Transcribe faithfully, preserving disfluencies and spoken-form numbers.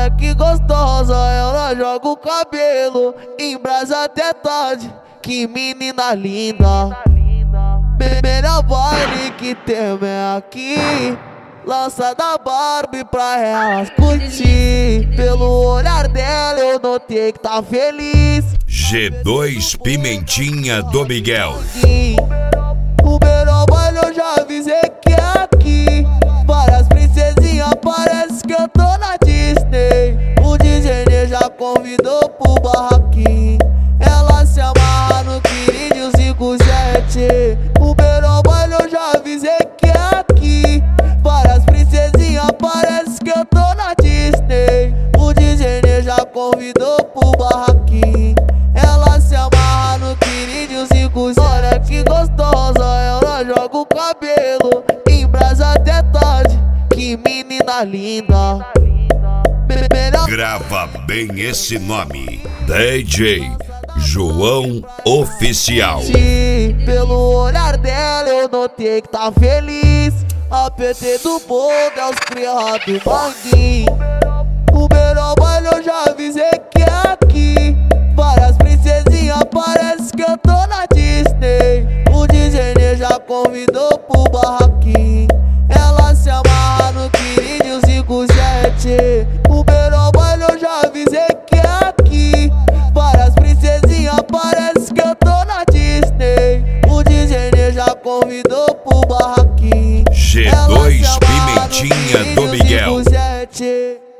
Olha que gostosa, ela joga o cabelo em brasa até tarde. Que menina linda. Melhor baile que tem é aqui. Lança da Barbie pra elas curtir. Pelo olhar dela eu notei que tá feliz. G dois Pimentinha do Miguel. O melhor baile eu já avisei que é aqui. Várias princesinhas, parece que eu tô na Disney. O D J já convidou pro barraquinho. Ela se amarra no Quirínio cinco sete. O melhor baile eu já avisei que é aqui. Várias princesinhas, parece que eu tô na Disney. O D J já convidou pro barraquinho. Ela se amarra no Quirínio cinco sete. Olha que gostosa, ela joga o cabelo em brasa até tarde. Que menina linda. Melhor... Grava bem esse nome: D J João Oficial. Pelo olhar dela eu notei que tá feliz. A P T do Bodo é os criados do Manguinho. O melhor baile eu já avisei que é aqui. Várias princesinhas, parece que eu tô na Disney.